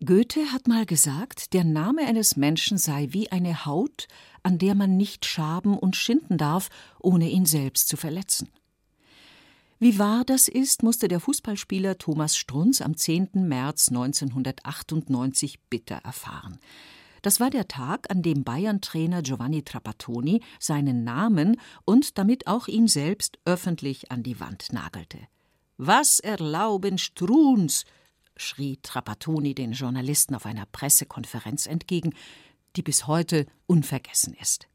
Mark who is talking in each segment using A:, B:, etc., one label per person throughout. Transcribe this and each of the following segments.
A: Goethe hat mal gesagt, der Name eines Menschen sei wie eine Haut, an der man nicht schaben und schinden darf, ohne ihn selbst zu verletzen. Wie wahr das ist, musste der Fußballspieler Thomas Strunz am 10. März 1998 bitter erfahren. Das war der Tag, an dem Bayern-Trainer Giovanni Trapattoni seinen Namen und damit auch ihn selbst öffentlich an die Wand nagelte. »Was erlauben Strunz?« schrie Trapattoni den Journalisten auf einer Pressekonferenz entgegen, die bis heute unvergessen ist.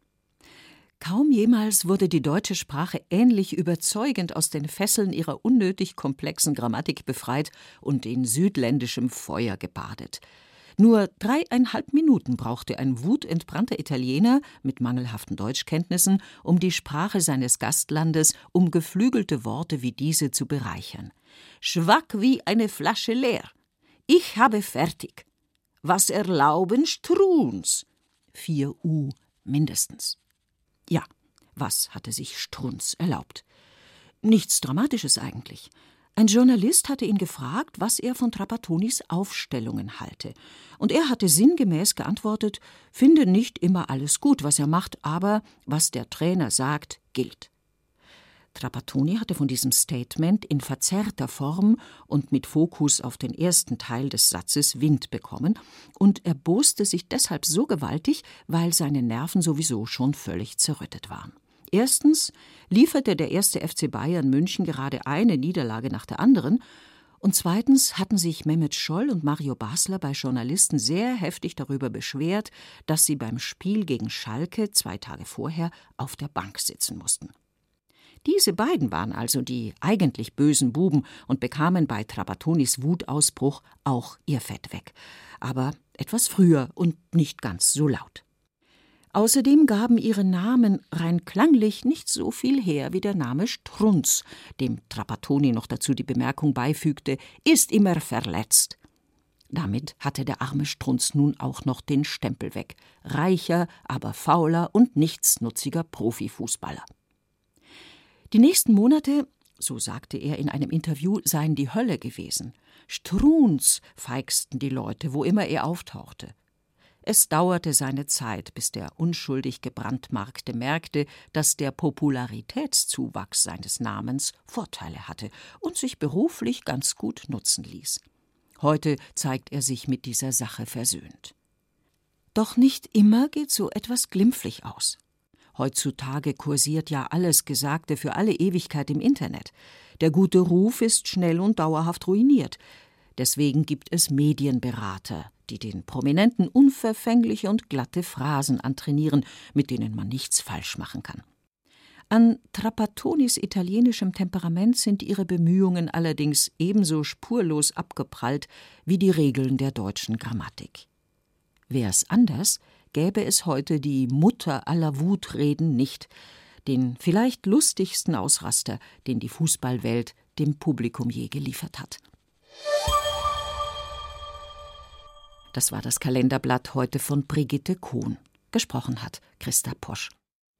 A: Kaum jemals wurde die deutsche Sprache ähnlich überzeugend aus den Fesseln ihrer unnötig komplexen Grammatik befreit und in südländischem Feuer gebadet. Nur 3,5 Minuten brauchte ein wutentbrannter Italiener mit mangelhaften Deutschkenntnissen, um die Sprache seines Gastlandes um geflügelte Worte wie diese zu bereichern. »Schwack wie eine Flasche leer. Ich habe fertig. Was erlauben Strunz?« 4 U mindestens. Ja, was hatte sich Strunz erlaubt? Nichts Dramatisches eigentlich. Ein Journalist hatte ihn gefragt, was er von Trapattonis Aufstellungen halte. Und er hatte sinngemäß geantwortet, finde nicht immer alles gut, was er macht, aber was der Trainer sagt, gilt. Trapattoni hatte von diesem Statement in verzerrter Form und mit Fokus auf den ersten Teil des Satzes Wind bekommen und erboste sich deshalb so gewaltig, weil seine Nerven sowieso schon völlig zerrüttet waren. Erstens lieferte der 1. FC Bayern München gerade eine Niederlage nach der anderen und zweitens hatten sich Mehmet Scholl und Mario Basler bei Journalisten sehr heftig darüber beschwert, dass sie beim Spiel gegen Schalke 2 Tage vorher auf der Bank sitzen mussten. Diese beiden waren also die eigentlich bösen Buben und bekamen bei Trapattonis Wutausbruch auch ihr Fett weg. Aber etwas früher und nicht ganz so laut. Außerdem gaben ihre Namen rein klanglich nicht so viel her wie der Name Strunz, dem Trapattoni noch dazu die Bemerkung beifügte, ist immer verletzt. Damit hatte der arme Strunz nun auch noch den Stempel weg. Reicher, aber fauler und nichtsnutziger Profifußballer. Die nächsten Monate, so sagte er in einem Interview, seien die Hölle gewesen. Strunz feigsten die Leute, wo immer er auftauchte. Es dauerte seine Zeit, bis der unschuldig gebrandmarkte merkte, dass der Popularitätszuwachs seines Namens Vorteile hatte und sich beruflich ganz gut nutzen ließ. Heute zeigt er sich mit dieser Sache versöhnt. Doch nicht immer geht so etwas glimpflich aus. Heutzutage kursiert ja alles Gesagte für alle Ewigkeit im Internet. Der gute Ruf ist schnell und dauerhaft ruiniert. Deswegen gibt es Medienberater, die den Prominenten unverfängliche und glatte Phrasen antrainieren, mit denen man nichts falsch machen kann. An Trapattonis italienischem Temperament sind ihre Bemühungen allerdings ebenso spurlos abgeprallt wie die Regeln der deutschen Grammatik. Wär's anders, gäbe es heute die Mutter aller Wutreden nicht, den vielleicht lustigsten Ausraster, den die Fußballwelt dem Publikum je geliefert hat. Das war das Kalenderblatt heute von Brigitte Kohn. Gesprochen hat Christa Posch.